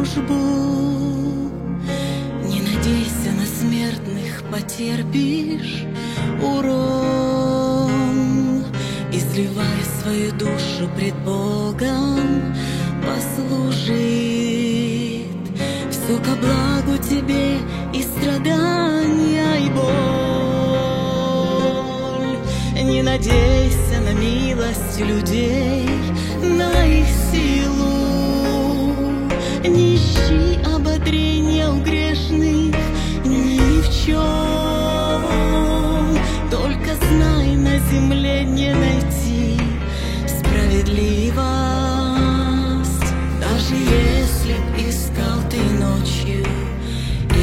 дружбу. Не надейся на смертных, потерпишь урон. Изливай свою душу пред Богом, послужит все ко благу тебе, и страдания, и боль. Не надейся на милость людей, на их силу. Не ищи ободрения у грешных ни в чем. Только знай, на земле не найти справедливость. Даже если б искал ты ночью и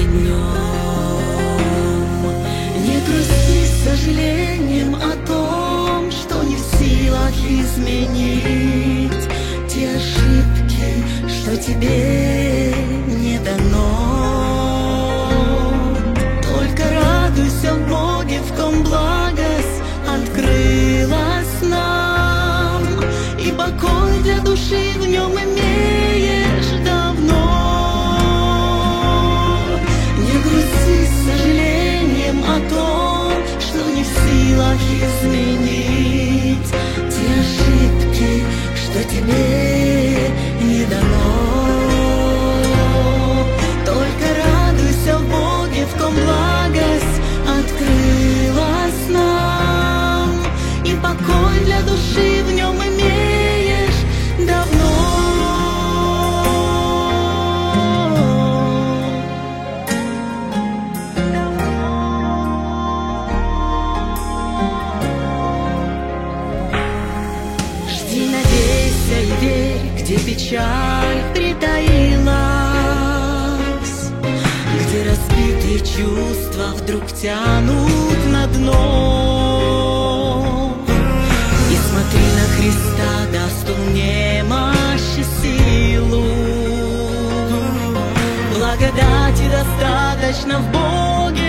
днем, не грусти с сожалением о том, что не в силах изменить те ошибки, что тебе не дано. Только радуйся в Боге, в ком благость открылась нам, и покой для души в нем имеешь давно. Не грусти с сожалением о том, что не в силах изменить те ошибки, что тебе не дано. Только радуйся в Боге, в ком благость открылась нам, и покой для души в нем имеешь давно. Жди, надейся и верь, где печаль притаилась, где разбитые чувства вдруг тянут на дно. И смотри на Христа, даст Он немощь и силу. Благодати достаточно в Боге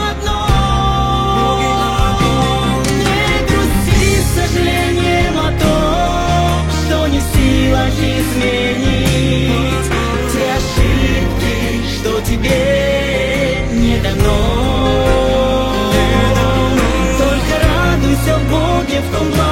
одном. Не грусти с сожалением о том, что не в силах изменить те ошибки, что тебе не дано. Только радуйся в Боге, в ком благость